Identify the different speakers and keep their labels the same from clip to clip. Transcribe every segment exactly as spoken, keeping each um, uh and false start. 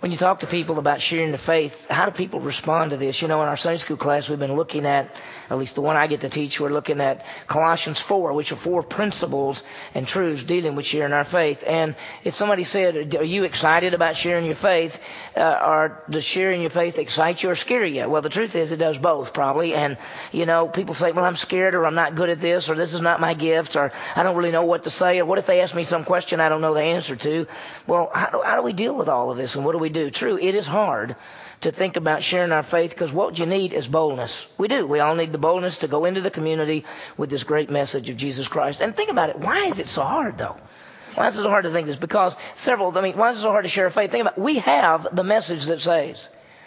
Speaker 1: When you talk to people about sharing the faith, how do people respond to this? You know, in our Sunday school class, we've been looking at, at least the one I get to teach, we're looking at Colossians four, which are four principles and truths dealing with sharing our faith. And if somebody said, are you excited about sharing your faith? Uh, or does sharing your faith excite you or scare you? Well, the truth is it does both, probably. And, you know, people say, well, I'm scared, or I'm not good at this, or this is not my gift, or I don't really know what to say, or what if they ask me some question I don't know the answer to? Well, how do, how do we deal with all of this, and what do we do? True, it is hard to think about sharing our faith, because what you need is boldness. We do. We all need the boldness to go into the community with this great message of Jesus Christ. And think about it. Why is it so hard, though? Why is it so hard to think this? Because several, I mean, why is it so hard to share our faith? Think about it. We have the message that saves.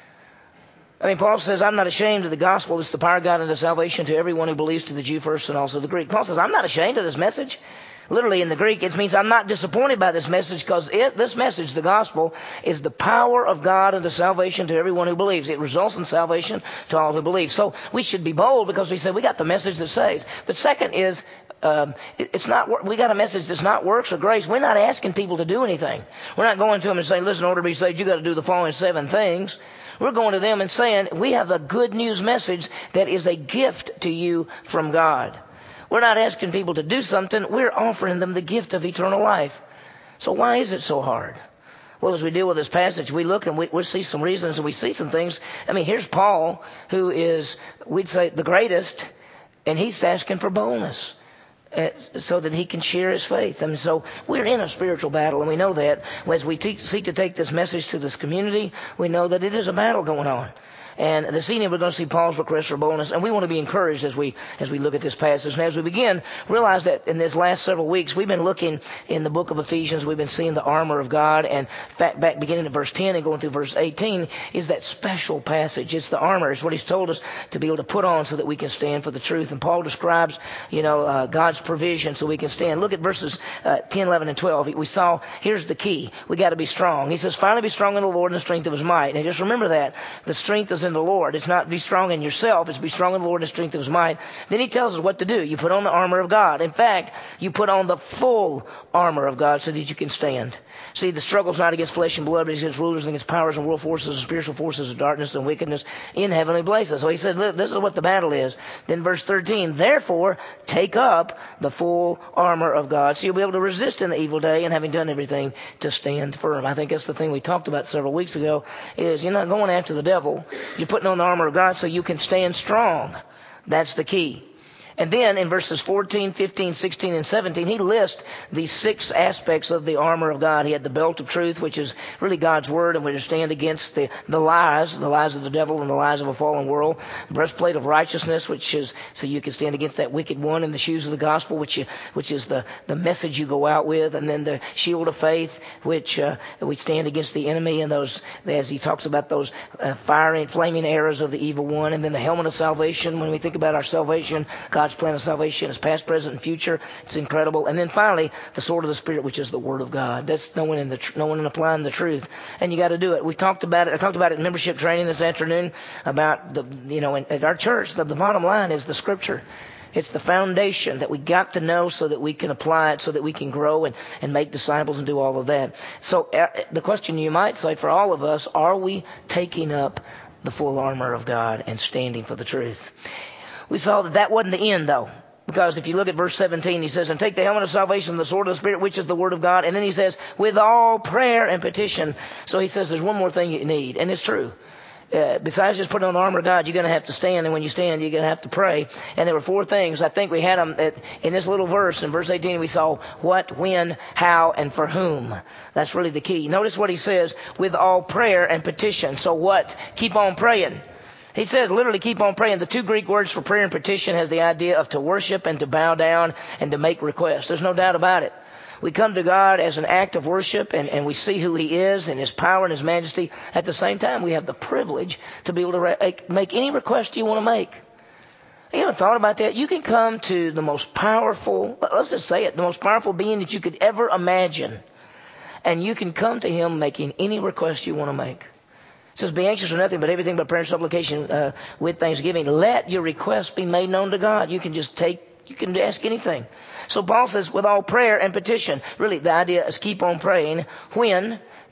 Speaker 1: I mean, Paul says, I'm not ashamed of the gospel. It's the power of God unto salvation to everyone who believes, to the Jew first and also the Greek. Paul says, I'm not ashamed of this message. Literally in the Greek, it means I'm not disappointed by this message, because it, this message, the gospel, is the power of God unto salvation to everyone who believes. It results in salvation to all who believe. So we should be bold, because we say we got the message that saves. But second is, um, it's not. We got a message that's not works or grace. We're not asking people to do anything. We're not going to them and saying, listen, in order to be saved, you got to do the following seven things. We're going to them and saying, we have a good news message that is a gift to you from God. We're not asking people to do something. We're offering them the gift of eternal life. So why is it so hard? Well, as we deal with this passage, we look and we, we see some reasons, and we see some things. I mean, here's Paul, who is, we'd say, the greatest, and he's asking for boldness uh, so that he can share his faith. And so we're in a spiritual battle, and we know that. As we te- seek to take this message to this community, we know that it is a battle going on. And this evening we're going to see Paul's request for boldness, and we want to be encouraged as we as we look at this passage. And as we begin, realize that in this last several weeks we've been looking in the book of Ephesians. We've been seeing the armor of God, and back, back beginning at verse ten and going through verse eighteen is that special passage. It's the armor. It's what he's told us to be able to put on so that we can stand for the truth. And Paul describes, you know, uh, God's provision so we can stand. Look at verses uh, ten, eleven, and twelve. We saw, here's the key. We got to be strong. He says, finally be strong in the Lord and the strength of his might. And just remember that. The strength is in the Lord. It's not be strong in yourself. It's be strong in the Lord and the strength of his might. Then he tells us what to do. You put on the armor of God. In fact, you put on the full armor of God so that you can stand. See, the struggle's not against flesh and blood, but against rulers and against powers and world forces and spiritual forces of darkness and wickedness in heavenly places. So he said, look, this is what the battle is. Then verse thirteen, therefore, take up the full armor of God, so you'll be able to resist in the evil day, and having done everything, to stand firm. I think that's the thing we talked about several weeks ago, is you're not going after the devil. You're putting on the armor of God so you can stand strong. That's the key. And then in verses fourteen, fifteen, sixteen, and seventeen, he lists these six aspects of the armor of God. He had the belt of truth, which is really God's word, and we stand against the, the lies, the lies of the devil and the lies of a fallen world. Breastplate of righteousness, which is so you can stand against that wicked one, and the shoes of the gospel, which you, which is the, the message you go out with, and then the shield of faith, which uh, we stand against the enemy, and those, as he talks about those uh, fiery, flaming arrows of the evil one, and then the helmet of salvation. When we think about our salvation, God God's plan of salvation is past, present, and future. It's incredible. And then finally, the sword of the Spirit, which is the Word of God. That's knowing and, the, knowing and applying the truth. And you got to do it. We talked about it. I talked about it in membership training this afternoon about the, you know, in, at our church, the, the bottom line is the Scripture. It's the foundation that we got to know so that we can apply it, so that we can grow and, and make disciples and do all of that. So uh, the question you might say for all of us, are we taking up the full armor of God and standing for the truth? We saw that that wasn't the end, though. Because if you look at verse seventeen, he says, and take the helmet of salvation, the sword of the Spirit, which is the Word of God. And then he says, with all prayer and petition. So he says there's one more thing you need. And it's true. Uh, besides just putting on the armor of God, you're going to have to stand. And when you stand, you're going to have to pray. And there were four things. I think we had them at, in this little verse. In verse eighteen, we saw what, when, how, and for whom. That's really the key. Notice what he says, with all prayer and petition. So what? Keep on praying. He says literally keep on praying. The two Greek words for prayer and petition has the idea of to worship and to bow down and to make requests. There's no doubt about it. We come to God as an act of worship, and, and we see who He is and His power and His majesty. At the same time, we have the privilege to be able to re- make any request you want to make. You ever thought about that? You can come to the most powerful, let's just say it, the most powerful being that you could ever imagine, and you can come to Him making any request you want to make. It says, be anxious for nothing, but everything by prayer and supplication uh, with thanksgiving. Let your requests be made known to God. You can just take, you can ask anything. So Paul says, with all prayer and petition. Really, the idea is keep on praying. When?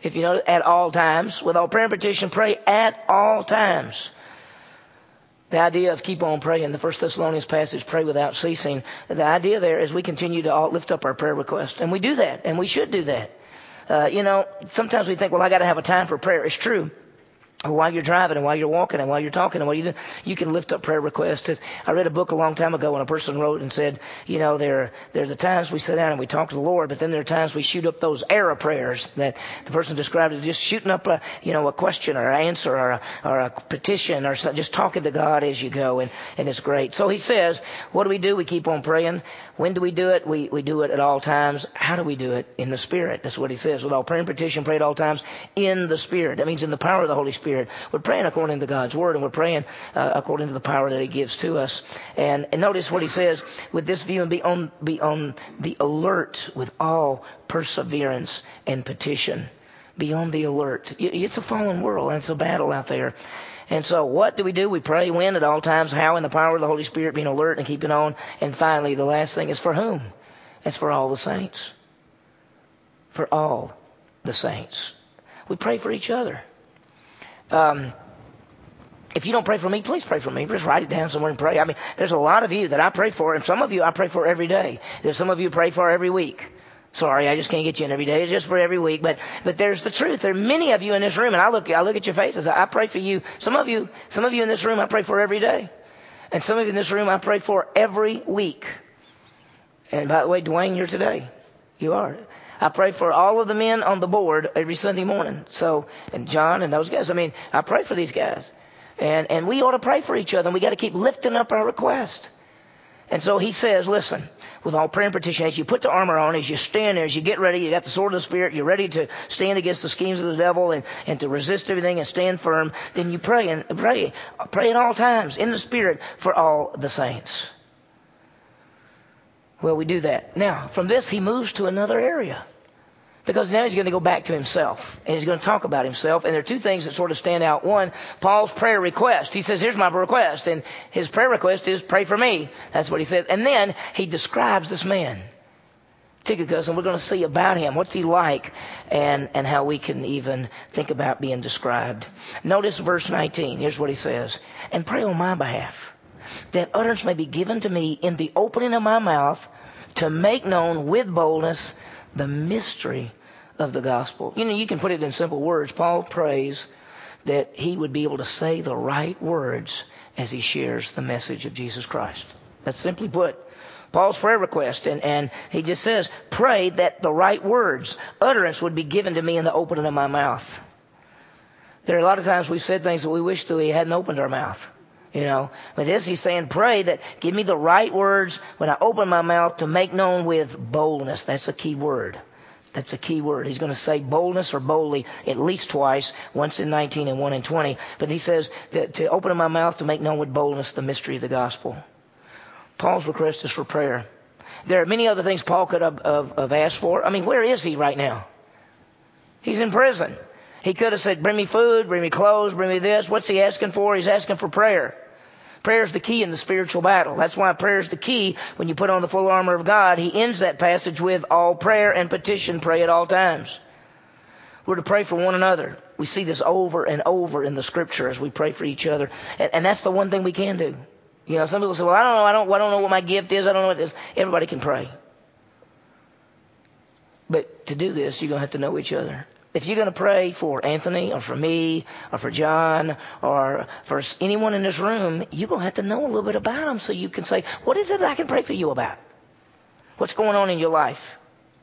Speaker 1: If you know, at all times, with all prayer and petition, pray at all times. The idea of keep on praying, the First Thessalonians passage, pray without ceasing. The idea there is we continue to all lift up our prayer request. And we do that, and we should do that. Uh, you know, sometimes we think, well, I got to have a time for prayer. It's true. While you're driving and while you're walking and while you're talking and while you do, you can lift up prayer requests. I read a book a long time ago when a person wrote and said, you know, there, there are the times we sit down and we talk to the Lord, but then there are times we shoot up those error prayers that the person described as just shooting up a, you know, a question or an answer or a, or a petition or something, just talking to God as you go, and, and it's great. So he says, what do we do? We keep on praying. When do we do it? We, we do it at all times. How do we do it? In the Spirit. That's what he says. With all prayer and petition, pray at all times in the Spirit. That means in the power of the Holy Spirit. We're praying according to God's Word, and we're praying uh, according to the power that He gives to us. And, and notice what He says, with this view, and be on, be on the alert with all perseverance and petition. Be on the alert. It's a fallen world, and it's a battle out there. And so what do we do? We pray when at all times, how in the power of the Holy Spirit, being alert and keeping on. And finally, the last thing is for whom? It's for all the saints. For all the saints. We pray for each other. Um, if you don't pray for me, please pray for me. Just write it down somewhere and pray. I mean, there's a lot of you that I pray for, and some of you I pray for every day. There's some of you pray for every week. Sorry, I just can't get you in every day. It's just for every week. But but there's the truth. There are many of you in this room, and I look I look at your faces. I pray for you. Some of you, some of you in this room I pray for every day. And some of you in this room I pray for every week. And by the way, Dwayne, you're today. You are. I pray for all of the men on the board every Sunday morning. So, and John and those guys. I mean, I pray for these guys. And and we ought to pray for each other. And we got to keep lifting up our request. And so he says, listen, with all prayer and petition, as you put the armor on, as you stand there, as you get ready, you got the sword of the Spirit, you're ready to stand against the schemes of the devil and, and to resist everything and stand firm, then you pray and pray. Pray at all times in the Spirit for all the saints. Well, we do that. Now, from this, he moves to another area. Because now he's going to go back to himself. And he's going to talk about himself. And there are two things that sort of stand out. One, Paul's prayer request. He says, here's my request. And his prayer request is, pray for me. That's what he says. And then he describes this man, Tychicus, and we're going to see about him. What's he like? And, and how we can even think about being described. Notice verse nineteen. Here's what he says. And pray on my behalf, that utterance may be given to me in the opening of my mouth, to make known with boldness the mystery of the gospel. You know, you can put it in simple words. Paul prays that he would be able to say the right words as he shares the message of Jesus Christ. That's simply put Paul's prayer request. And, and he just says, pray that the right words, utterance would be given to me in the opening of my mouth. There are a lot of times we've said things that we wish that we hadn't opened our mouth. You know, but this he's saying, pray that give me the right words when I open my mouth to make known with boldness. That's a key word. That's a key word. He's going to say boldness or boldly at least twice, once in nineteen and one in twenty. But he says that to open my mouth to make known with boldness the mystery of the gospel. Paul's request is for prayer. There are many other things Paul could have, have, have asked for. I mean, where is he right now? He's in prison. He could have said, bring me food, bring me clothes, bring me this. What's he asking for? He's asking for prayer. Prayer is the key in the spiritual battle. That's why prayer is the key when you put on the full armor of God. He ends that passage with all prayer and petition, pray at all times. We're to pray for one another. We see this over and over in the Scripture as we pray for each other. And, and that's the one thing we can do. You know, some people say, well, I don't know, I don't, I don't know what my gift is. I don't know what it is. Everybody can pray. But to do this, you're going to have to know each other. If you're going to pray for Anthony or for me or for John or for anyone in this room, you're going to have to know a little bit about them so you can say, what is it that I can pray for you about? What's going on in your life?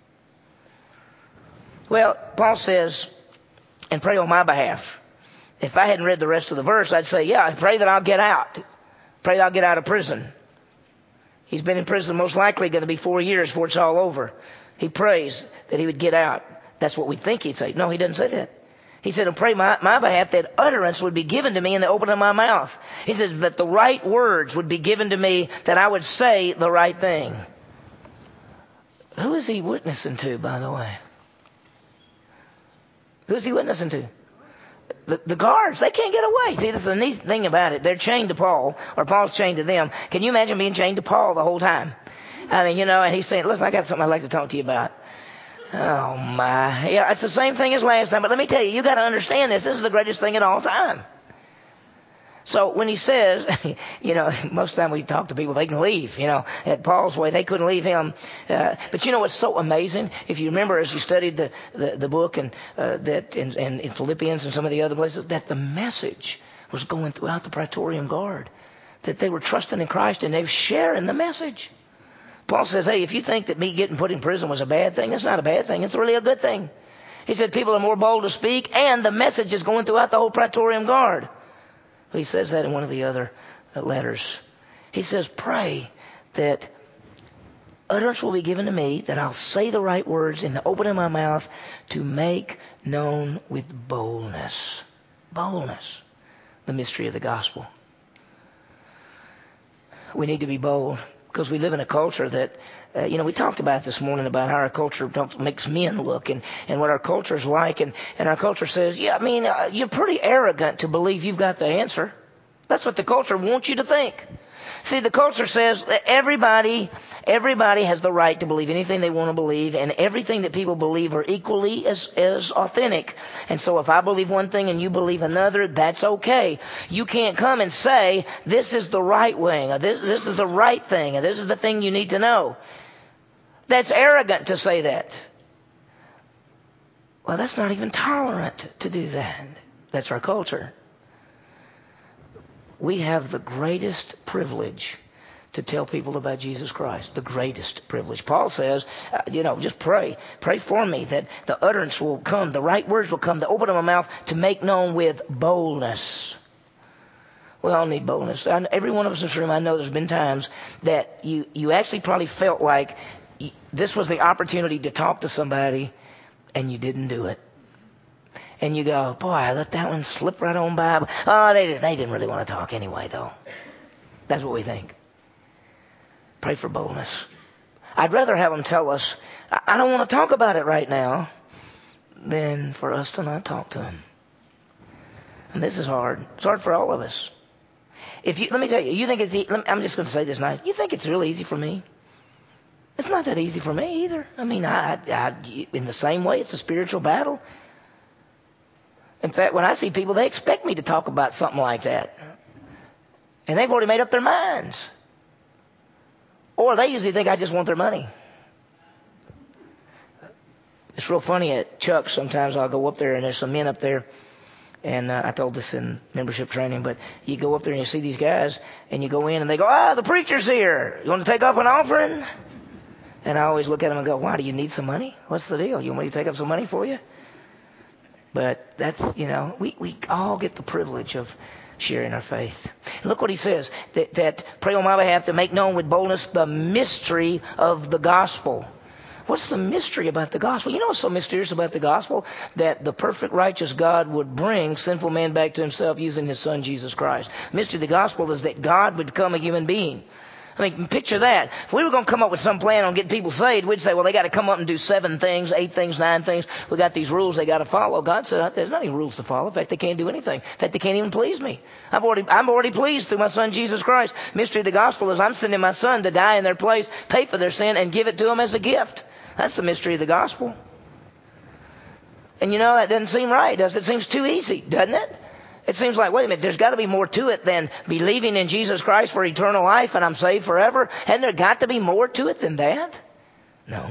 Speaker 1: Well, Paul says, and pray on my behalf. If I hadn't read the rest of the verse, I'd say, yeah, I pray that I'll get out. Pray that I'll get out of prison. He's been in prison most likely going to be four years before it's all over. He prays that he would get out. That's what we think he'd say. No, he doesn't say that. He said, and pray my, my behalf that utterance would be given to me in the opening of my mouth. He says that the right words would be given to me, that I would say the right thing. Who is he witnessing to, by the way? Who is he witnessing to? The, the guards. They can't get away. See, that's the neat thing about it. They're chained to Paul, or Paul's chained to them. Can you imagine being chained to Paul the whole time? I mean, you know, and he's saying, listen, I got something I'd like to talk to you about. Oh, my. Yeah, it's the same thing as last time. But let me tell you, you got to understand this. This is the greatest thing at all time. So when he says, you know, most of the time we talk to people, they can leave, you know, at Paul's way, they couldn't leave him. Uh, but you know what's so amazing? If you remember as you studied the, the, the book and uh, that in, in, in Philippians and some of the other places, that the message was going throughout the Praetorian Guard, that they were trusting in Christ and they were sharing the message. Paul says, hey, if you think that me getting put in prison was a bad thing, it's not a bad thing. It's really a good thing. He said people are more bold to speak and the message is going throughout the whole Praetorian Guard. He says that in one of the other letters. He says, pray that utterance will be given to me, that I'll say the right words in the opening of my mouth to make known with boldness, boldness, the mystery of the gospel. We need to be bold because we live in a culture that, uh, you know, we talked about this morning about how our culture makes men look and, and what our culture is like. And, and our culture says, yeah, I mean, uh, you're pretty arrogant to believe you've got the answer. That's what the culture wants you to think. See, the culture says that everybody, everybody has the right to believe anything they want to believe, and everything that people believe are equally as, as authentic. And so if I believe one thing and you believe another, that's okay. You can't come and say, this is the right way, or this, this is the right thing, or this is the thing you need to know. That's arrogant to say that. Well, that's not even tolerant to do that. That's our culture. We have the greatest privilege to tell people about Jesus Christ. The greatest privilege. Paul says, uh, you know, just pray. Pray for me that the utterance will come, the right words will come, the open of my mouth to make known with boldness. We all need boldness. I, every one of us in this room, I know there's been times that you, you actually probably felt like you, this was the opportunity to talk to somebody and you didn't do it. And you go, boy, I let that one slip right on by. Oh, they, they didn't really want to talk anyway, though. That's what we think. Pray for boldness. I'd rather have them tell us, I don't want to talk about it right now, than for us to not talk to them. And this is hard. It's hard for all of us. If you, let me tell you, you think it's, e- I'm just going to say this nice. You think it's really easy for me? It's not that easy for me either. I mean, I, I, in the same way, it's a spiritual battle. In fact, when I see people, they expect me to talk about something like that. And they've already made up their minds. Or they usually think I just want their money. It's real funny at Chuck's. Sometimes I'll go up there and there's some men up there. And uh, I told this in membership training, but you go up there and you see these guys and you go in and they go, ah, the preacher's here. You want to take up an offering? And I always look at them and go, why, do you need some money? What's the deal? You want me to take up some money for you? But that's, you know, we, we all get the privilege of sharing our faith. And look what he says, that, that pray on my behalf to make known with boldness the mystery of the gospel. What's the mystery about the gospel? You know what's so mysterious about the gospel? That the perfect righteous God would bring sinful man back to himself using his son Jesus Christ. The mystery of the gospel is that God would become a human being. I mean, picture that. If we were going to come up with some plan on getting people saved, we'd say, well, they got to come up and do seven things, eight things, nine things. We got these rules they got to follow. God said, there's not any rules to follow. In fact, they can't do anything. In fact, they can't even please me. I've already, I'm already pleased through my son, Jesus Christ. Mystery of the gospel is I'm sending my son to die in their place, pay for their sin, and give it to them as a gift. That's the mystery of the gospel. And you know, that doesn't seem right, does it? It seems too easy, doesn't it? It seems like, wait a minute, there's got to be more to it than believing in Jesus Christ for eternal life and I'm saved forever. Hadn't there got to be more to it than that? No.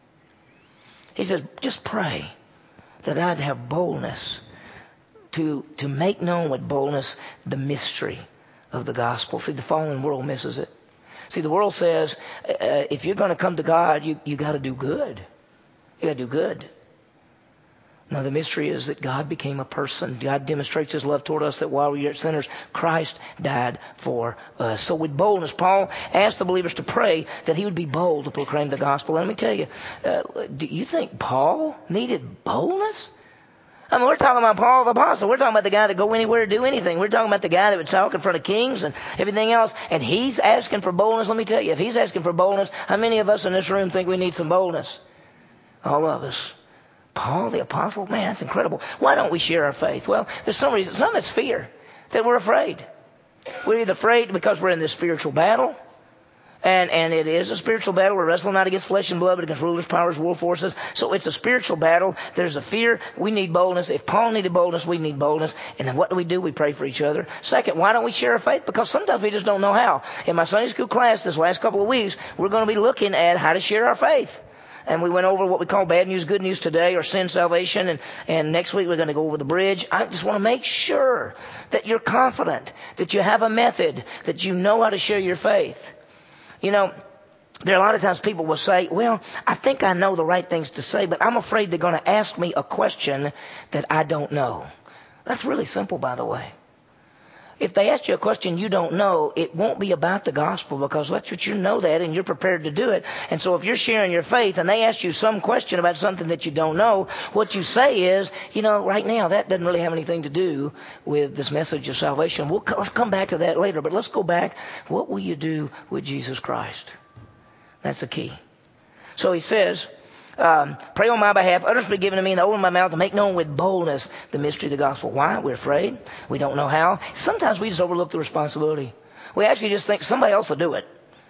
Speaker 1: He says, just pray that I'd have boldness to, to make known with boldness the mystery of the gospel. See, the fallen world misses it. See, the world says, uh, if you're going to come to God, you, you got to do good. You got to do good. Now, the mystery is that God became a person. God demonstrates his love toward us that while we were yet sinners, Christ died for us. So with boldness, Paul asked the believers to pray that he would be bold to proclaim the gospel. And let me tell you, uh, do you think Paul needed boldness? I mean, we're talking about Paul the Apostle. We're talking about the guy that go anywhere to do anything. We're talking about the guy that would talk in front of kings and everything else. And he's asking for boldness. Let me tell you, if he's asking for boldness, how many of us in this room think we need some boldness? All of us. Paul the Apostle, man, that's incredible. Why don't we share our faith? Well, there's some reason. Some is fear, that we're afraid. We're either afraid because we're in this spiritual battle. And and it is a spiritual battle. We're wrestling not against flesh and blood, but against rulers, powers, world forces. So it's a spiritual battle. There's a fear. We need boldness. If Paul needed boldness, we need boldness. And then what do we do? We pray for each other. Second, why don't we share our faith? Because sometimes we just don't know how. In my Sunday school class this last couple of weeks, we're going to be looking at how to share our faith. And we went over what we call bad news, good news today, or sin, salvation. And, and next week we're going to go over the bridge. I just want to make sure that you're confident, that you have a method, that you know how to share your faith. You know, there are a lot of times people will say, well, I think I know the right things to say, but I'm afraid they're going to ask me a question that I don't know. That's really simple, by the way. If they ask you a question you don't know, it won't be about the gospel, because that's what you know that and you're prepared to do it. And so if you're sharing your faith and they ask you some question about something that you don't know, what you say is, you know, right now that doesn't really have anything to do with this message of salvation. We'll, let's come back to that later, but let's go back. What will you do with Jesus Christ? That's the key. So he says, Um, pray on my behalf, utterance be given to me, and open my mouth to make known with boldness the mystery of the gospel. Why? We're afraid. We don't know how. Sometimes we just overlook the responsibility. We actually just think somebody else will do it.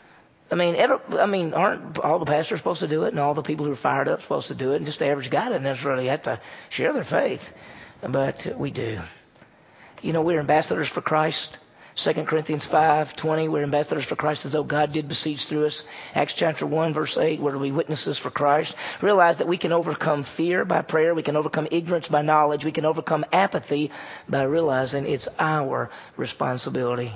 Speaker 1: I mean, ever, I mean, aren't all the pastors supposed to do it, and all the people who are fired up supposed to do it, and just the average guy doesn't necessarily have to share their faith, but we do. You know, we're ambassadors for Christ. Second Corinthians five twenty, we're ambassadors for Christ as though God did beseech through us. Acts chapter one, verse eight, we're to be witnesses for Christ. Realize that we can overcome fear by prayer. We can overcome ignorance by knowledge. We can overcome apathy by realizing it's our responsibility.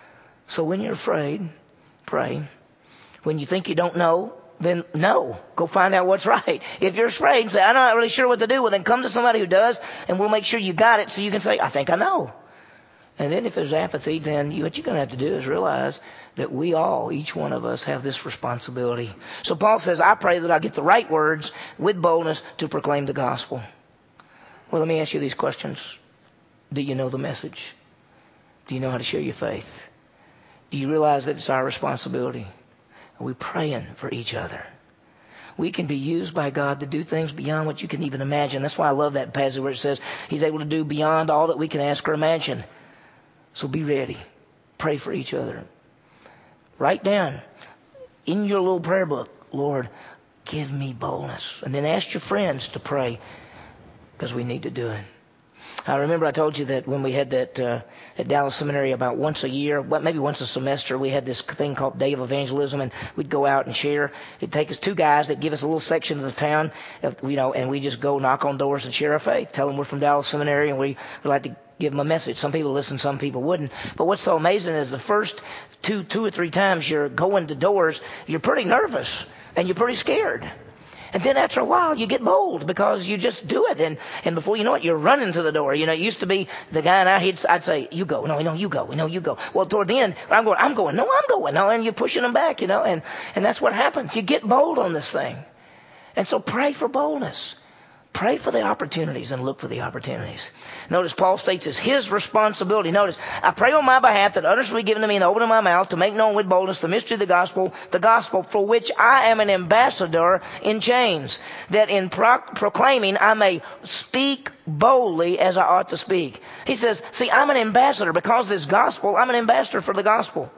Speaker 1: So when you're afraid, pray. When you think you don't know, then no. Go find out what's right. If you're afraid and say, I'm not really sure what to do, well, then come to somebody who does, and we'll make sure you got it so you can say, I think I know. And then if there's apathy, then you, what you're going to have to do is realize that we all, each one of us, have this responsibility. So Paul says, I pray that I get the right words with boldness to proclaim the gospel. Well, let me ask you these questions. Do you know the message? Do you know how to share your faith? Do you realize that it's our responsibility? Are we praying for each other? We can be used by God to do things beyond what you can even imagine. That's why I love that passage where it says he's able to do beyond all that we can ask or imagine. So be ready. Pray for each other. Write down in your little prayer book, Lord, give me boldness. And then ask your friends to pray, because we need to do it. I remember I told you that when we had that uh, at Dallas Seminary about once a year, maybe once a semester, we had this thing called Day of Evangelism, and we'd go out and share. It'd take us two guys that give us a little section of the town, you know, and we just go knock on doors and share our faith. Tell them we're from Dallas Seminary and we would like to give them a message. Some people listen, some people wouldn't. But what's so amazing is the first two, two or three times you're going to doors, you're pretty nervous and you're pretty scared. And then after a while, you get bold because you just do it. And, and before you know it, you're running to the door. You know, it used to be the guy and I, he'd, I'd say, you go. No, no, you go. No, you go. Well, toward the end, I'm going, I'm going. No, I'm going. No, and you're pushing them back, you know. And, and that's what happens. You get bold on this thing. And so pray for boldness. Pray for the opportunities and look for the opportunities. Notice Paul states it's his responsibility. Notice, I pray on my behalf that utterance be given to me and open my mouth to make known with boldness the mystery of the gospel, the gospel for which I am an ambassador in chains, that in pro- proclaiming I may speak boldly as I ought to speak. He says, see, I'm an ambassador because of this gospel. I'm an ambassador for the gospel.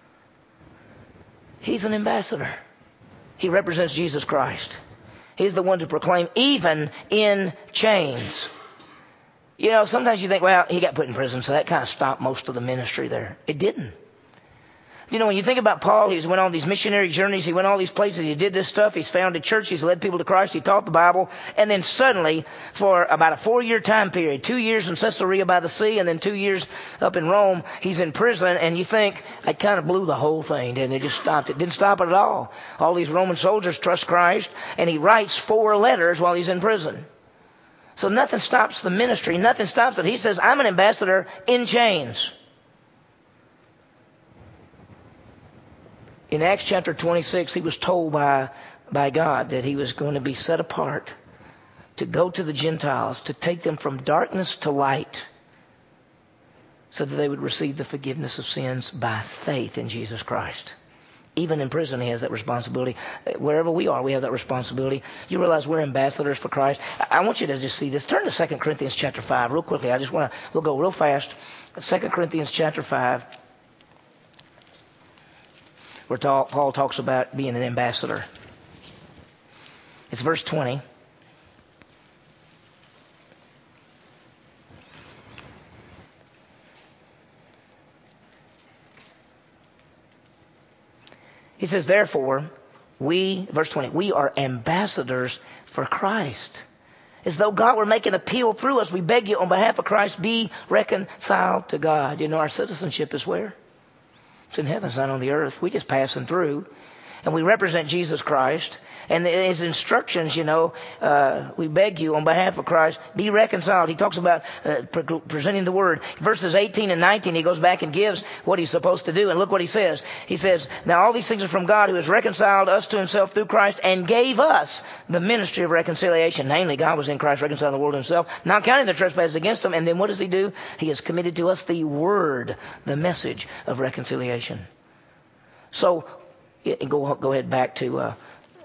Speaker 1: He's an ambassador. He represents Jesus Christ. He's the one to proclaim even in chains. You know, sometimes you think, well, he got put in prison, so that kind of stopped most of the ministry there. It didn't. You know, when you think about Paul, he's went on these missionary journeys. He went all these places. He did this stuff. He's founded church. He's led people to Christ. He taught the Bible. And then suddenly, for about a four-year time period, two years in Caesarea by the sea and then two years up in Rome, he's in prison. And you think, it kind of blew the whole thing, didn't it? It just stopped. It didn't stop it at all. All these Roman soldiers trust Christ. And he writes four letters while he's in prison. So nothing stops the ministry. Nothing stops it. He says, I'm an ambassador in chains. In Acts chapter twenty-six, he was told by, by God that he was going to be set apart to go to the Gentiles, to take them from darkness to light, so that they would receive the forgiveness of sins by faith in Jesus Christ. Even in prison, he has that responsibility. Wherever we are, we have that responsibility. You realize we're ambassadors for Christ. I want you to just see this. Turn to Second Corinthians chapter five real quickly. I just want to, we'll go real fast. Second Corinthians chapter five. where Paul talks about being an ambassador. It's verse twenty. He says, therefore, we, verse twenty, we are ambassadors for Christ. As though God were making appeal through us, we beg you on behalf of Christ, be reconciled to God. You know, our citizenship is where? It's in heaven, it's not on the earth. We're just passing through. And we represent Jesus Christ. And his instructions, you know, uh, we beg you on behalf of Christ, be reconciled. He talks about uh, pre- presenting the word. Verses eighteen and nineteen, he goes back and gives what he's supposed to do. And look what he says. He says, now all these things are from God who has reconciled us to himself through Christ and gave us the ministry of reconciliation. Namely, God was in Christ reconciling the world to himself, not counting their trespasses against them. And then what does he do? He has committed to us the word, the message of reconciliation. So, go, go ahead back to... Uh,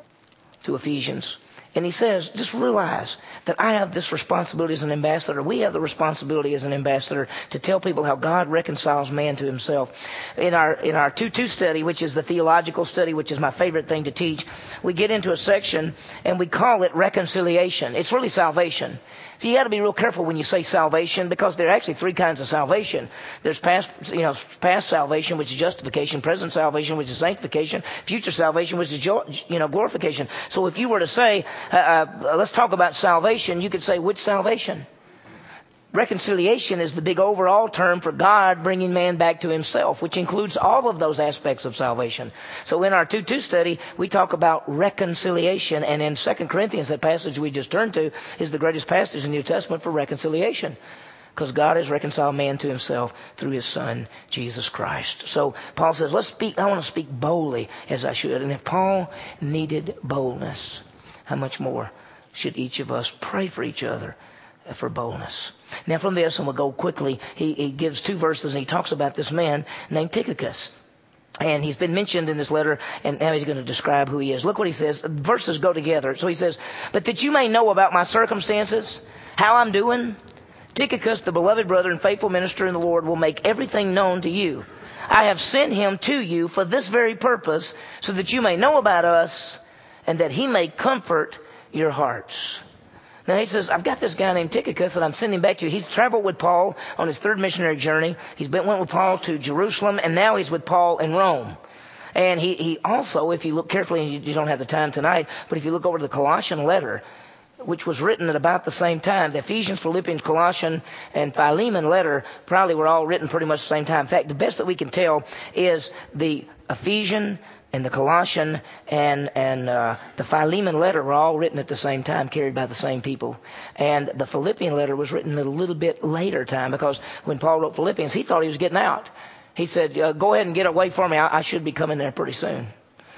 Speaker 1: to Ephesians. And he says, just realize that I have this responsibility as an ambassador. We have the responsibility as an ambassador to tell people how God reconciles man to himself. In our in our two two study, which is the theological study, which is my favorite thing to teach, we get into a section and we call it reconciliation. It's really salvation. So you got to be real careful when you say salvation, because there are actually three kinds of salvation. There's past, you know, past salvation, which is justification; present salvation, which is sanctification; future salvation, which is, you know, glorification. So if you were to say, uh, uh, let's talk about salvation, you could say, which salvation? Reconciliation is the big overall term for God bringing man back to himself, which includes all of those aspects of salvation. So in our two two study, we talk about reconciliation. And in Second Corinthians, that passage we just turned to, is the greatest passage in the New Testament for reconciliation. Because God has reconciled man to himself through his Son, Jesus Christ. So Paul says, let's speak, I want to speak boldly as I should. And if Paul needed boldness, how much more should each of us pray for each other for boldness? Now from this, and we'll go quickly, he, he gives two verses and he talks about this man named Tychicus. And he's been mentioned in this letter, and now he's going to describe who he is. Look what he says. Verses go together. So he says, but that you may know about my circumstances, how I'm doing, Tychicus, the beloved brother and faithful minister in the Lord, will make everything known to you. I have sent him to you for this very purpose, so that you may know about us and that he may comfort your hearts. Now he says, I've got this guy named Tychicus that I'm sending back to you. He's traveled with Paul on his third missionary journey. He's been went with Paul to Jerusalem, and now he's with Paul in Rome. And he, he also, if you look carefully, and you, you don't have the time tonight, but if you look over the Colossian letter, which was written at about the same time, the Ephesians, Philippians, Colossian, and Philemon letter probably were all written pretty much the same time. In fact, the best that we can tell is the Ephesian and the Colossian and and uh, the Philemon letter were all written at the same time, carried by the same people. And the Philippian letter was written at a little bit later time, because when Paul wrote Philippians, he thought he was getting out. He said, uh, go ahead and get away from me. I, I should be coming there pretty soon.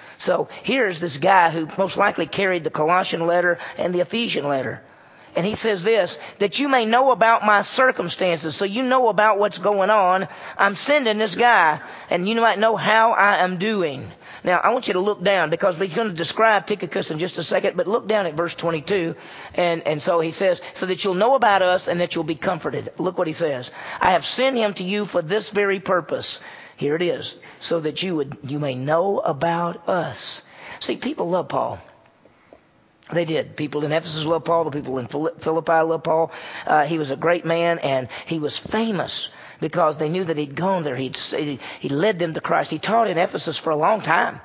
Speaker 1: So here's this guy who most likely carried the Colossian letter and the Ephesian letter. And he says this, that you may know about my circumstances. So you know about what's going on. I'm sending this guy, and you might know how I am doing. Now, I want you to look down, because he's going to describe Tychicus in just a second, but look down at verse twenty-two. And, and so he says, so that you'll know about us and that you'll be comforted. Look what he says. I have sent him to you for this very purpose. Here it is. So that you would, you may know about us. See, people love Paul. They did. People in Ephesus loved Paul. The people in Philippi loved Paul. Uh, he was a great man, and he was famous because they knew that he'd gone there. He'd, he led them to Christ. He taught in Ephesus for a long time.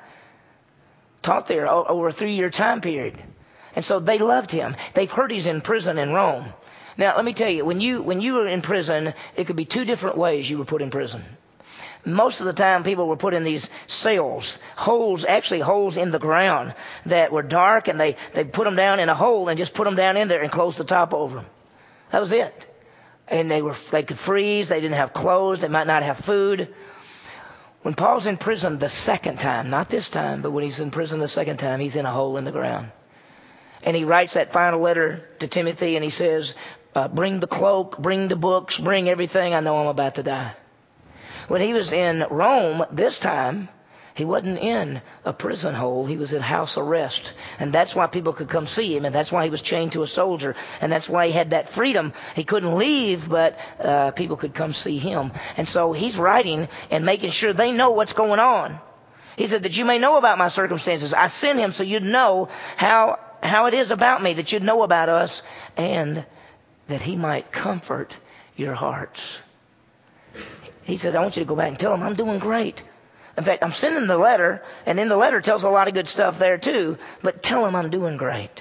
Speaker 1: Taught there over a three-year time period. And so they loved him. They've heard he's in prison in Rome. Now, let me tell you, when you when you were in prison, it could be two different ways you were put in prison. Most of the time, people were put in these cells, holes, actually holes in the ground that were dark, and they, they put them down in a hole and just put them down in there and closed the top over them. That was it. And they were they could freeze. They didn't have clothes. They might not have food. When Paul's in prison the second time, not this time, but when he's in prison the second time, he's in a hole in the ground. And he writes that final letter to Timothy, and he says, uh, bring the cloak, bring the books, bring everything. I know I'm about to die. When he was in Rome this time, he wasn't in a prison hole. He was in house arrest. And that's why people could come see him. And that's why he was chained to a soldier. And that's why he had that freedom. He couldn't leave, but uh, people could come see him. And so he's writing and making sure they know what's going on. He said that you may know about my circumstances. I sent him so you'd know how, how it is about me, that you'd know about us, and that he might comfort your hearts. He said, I want you to go back and tell him I'm doing great. In fact, I'm sending the letter, and in the letter tells a lot of good stuff there too, but tell him I'm doing great.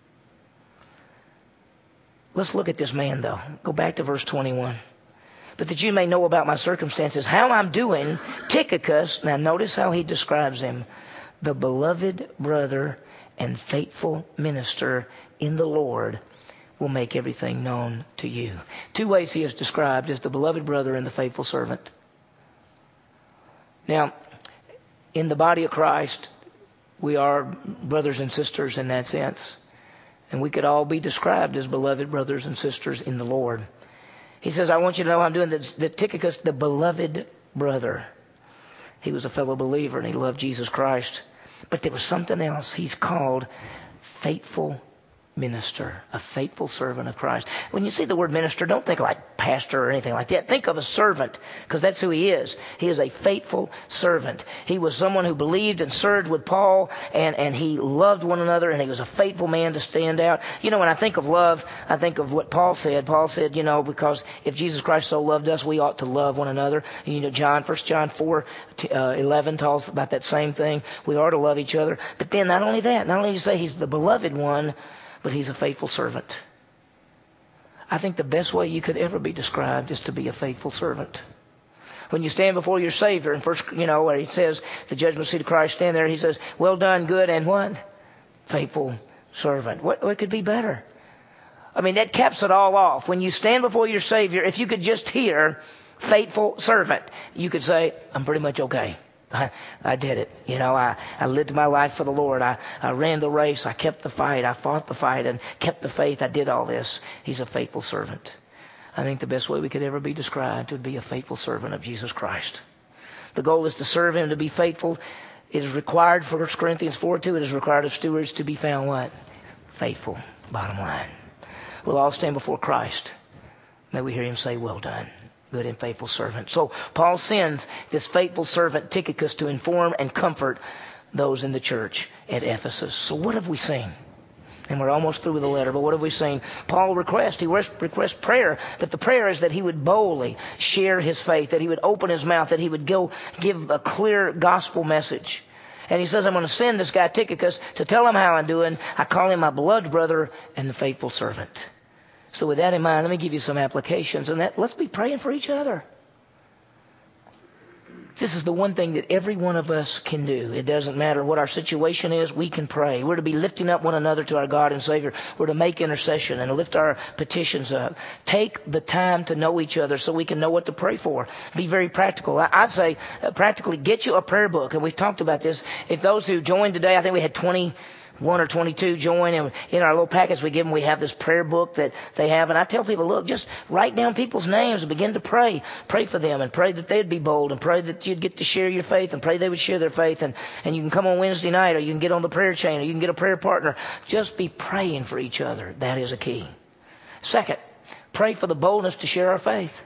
Speaker 1: Let's look at this man though. Go back to verse twenty-one. But that you may know about my circumstances, how I'm doing, Tychicus, now notice how he describes him, the beloved brother and faithful minister in the Lord, will make everything known to you. Two ways he is described as the beloved brother and the faithful servant. Now, in the body of Christ, we are brothers and sisters in that sense. And we could all be described as beloved brothers and sisters in the Lord. He says, I want you to know I'm doing this, that Tychicus, the beloved brother. He was a fellow believer and he loved Jesus Christ. But there was something else. He's called faithful minister, a faithful servant of Christ. When you see the word minister, don't think like pastor or anything like that. Think of a servant, because that's who he is. He is a faithful servant. He was someone who believed and served with Paul, and, and he loved one another, and he was a faithful man to stand out. You know, when I think of love, I think of what Paul said. Paul said, you know, because if Jesus Christ so loved us, we ought to love one another. You know, John, First John four eleven tells about that same thing. We are to love each other. But then not only that, not only do you say he's the beloved one, but he's a faithful servant. I think the best way you could ever be described is to be a faithful servant. When you stand before your Savior, and first, you know, where he says, the judgment seat of Christ, stand there, he says, well done, good and what? Faithful servant. What, what could be better? I mean, that caps it all off. When you stand before your Savior, if you could just hear faithful servant, you could say, I'm pretty much okay. I, I did it. You know, I, I lived my life for the Lord. I, I ran the race. I kept the fight. I fought the fight and kept the faith. I did all this. He's a faithful servant. I think the best way we could ever be described would be a faithful servant of Jesus Christ. The goal is to serve him, to be faithful. It is required for First Corinthians four two. It is required of stewards to be found what? Faithful. Bottom line. We'll all stand before Christ. May we hear him say, well done, good and faithful servant. So Paul sends this faithful servant Tychicus to inform and comfort those in the church at Ephesus. So what have we seen? And we're almost through with the letter, but what have we seen? Paul requests, he requests prayer, but the prayer is that he would boldly share his faith, that he would open his mouth, that he would go give a clear gospel message. And he says, I'm going to send this guy Tychicus to tell him how I'm doing. I call him my beloved brother and the faithful servant. So with that in mind, let me give you some applications. And that let's be praying for each other. This is the one thing that every one of us can do. It doesn't matter what our situation is, we can pray. We're to be lifting up one another to our God and Savior. We're to make intercession and lift our petitions up. Take the time to know each other so we can know what to pray for. Be very practical. I'd say uh, practically get you a prayer book. And we've talked about this. If those who joined today, I think we had twenty One or twenty-two join, and in our little packets we give them, we have this prayer book that they have. And I tell people, look, just write down people's names and begin to pray. Pray for them and pray that they'd be bold and pray that you'd get to share your faith and pray they would share their faith. And, and you can come on Wednesday night, or you can get on the prayer chain, or you can get a prayer partner. Just be praying for each other. That is a key. Second, pray for the boldness to share our faith.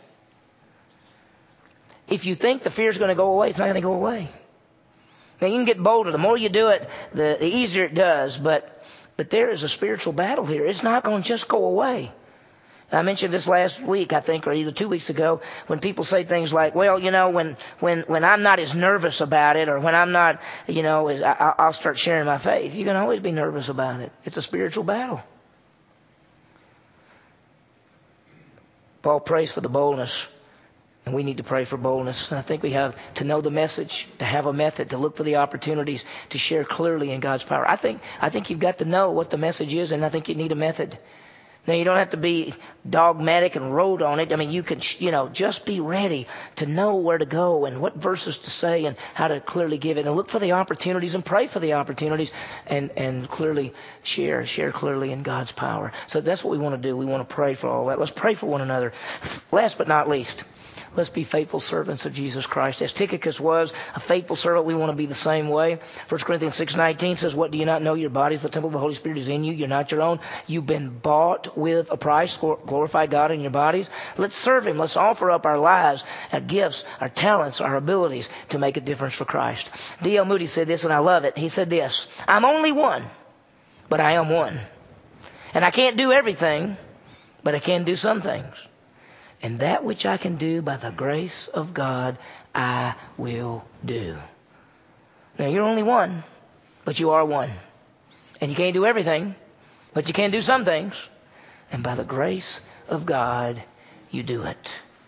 Speaker 1: If you think the fear is going to go away, it's not going to go away. Now, you can get bolder. The more you do it, the, the easier it does. But but there is a spiritual battle here. It's not going to just go away. I mentioned this last week, I think, or either two weeks ago, when people say things like, well, you know, when when, when I'm not as nervous about it, or when I'm not, you know, as I, I'll start sharing my faith. You can always be nervous about it. It's a spiritual battle. Paul prays for the boldness. And we need to pray for boldness. And I think we have to know the message, to have a method, to look for the opportunities, to share clearly in God's power. I think I think you've got to know what the message is, and I think you need a method. Now, you don't have to be dogmatic and road on it. I mean, you can, you know, just be ready to know where to go and what verses to say and how to clearly give it. And look for the opportunities and pray for the opportunities and, and clearly share, share clearly in God's power. So that's what we want to do. We want to pray for all that. Let's pray for one another. Last but not least, Let's be faithful servants of Jesus Christ. As Tychicus was a faithful servant, we want to be the same way. First Corinthians six nineteen says, what do you not know? Your body is the temple of the Holy Spirit is in you. You're not your own. You've been bought with a price. Glorify God in your bodies. Let's serve Him. Let's offer up our lives, our gifts, our talents, our abilities to make a difference for Christ. D L Moody said this, and I love it. He said this, I'm only one, but I am one. And I can't do everything, but I can do some things. And that which I can do by the grace of God, I will do. Now, you're only one, but you are one. And you can't do everything, but you can do some things. And by the grace of God, you do it.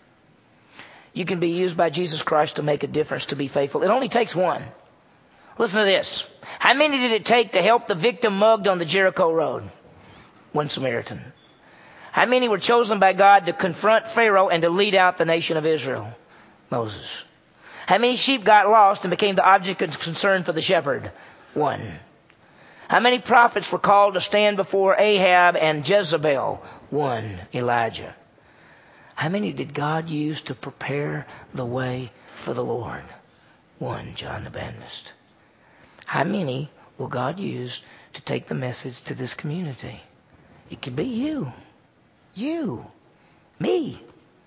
Speaker 1: You can be used by Jesus Christ to make a difference, to be faithful. It only takes one. Listen to this. How many did it take to help the victim mugged on the Jericho road? One Samaritan. How many were chosen by God to confront Pharaoh and to lead out the nation of Israel? Moses. How many sheep got lost and became the object of concern for the shepherd? One. How many prophets were called to stand before Ahab and Jezebel? One. Elijah. How many did God use to prepare the way for the Lord? One. John the Baptist. How many will God use to take the message to this community? It could be you. You. Me.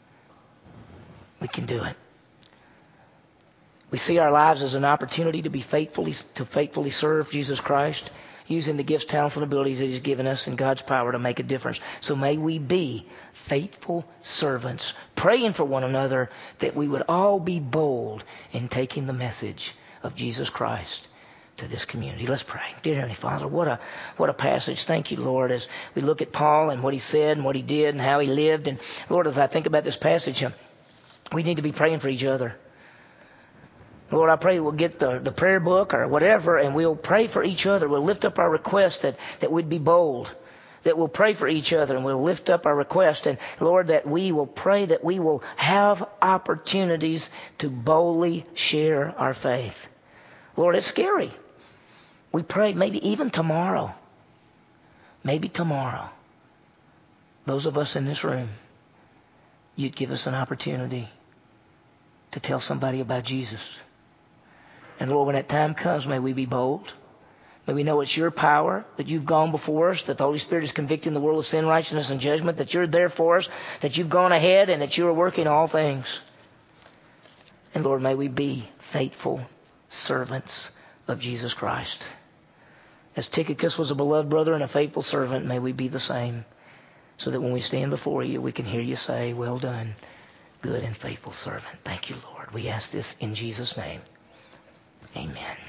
Speaker 1: We can do it. We see our lives as an opportunity to be faithfully, to faithfully serve Jesus Christ, using the gifts, talents, and abilities that He's given us in God's power to make a difference. So may we be faithful servants, praying for one another that we would all be bold in taking the message of Jesus Christ to this community. Let's pray. Dear Heavenly Father, what a what a passage. Thank you, Lord, as we look at Paul and what he said and what he did and how he lived. And Lord, as I think about this passage, we need to be praying for each other. Lord, I pray we'll get the, the prayer book or whatever, and we'll pray for each other. We'll lift up our request that, that we'd be bold, that we'll pray for each other, and we'll lift up our request. And Lord, that we will pray that we will have opportunities to boldly share our faith. Lord, it's scary. We pray maybe even tomorrow, maybe tomorrow, those of us in this room, you'd give us an opportunity to tell somebody about Jesus. And Lord, when that time comes, may we be bold. May we know it's your power, that you've gone before us, that the Holy Spirit is convicting the world of sin, righteousness, and judgment, that you're there for us, that you've gone ahead, and that you are working all things. And Lord, may we be faithful servants of Jesus Christ. As Tychicus was a beloved brother and a faithful servant, may we be the same, so that when we stand before you, we can hear you say, well done, good and faithful servant. Thank you, Lord. We ask this in Jesus' name. Amen.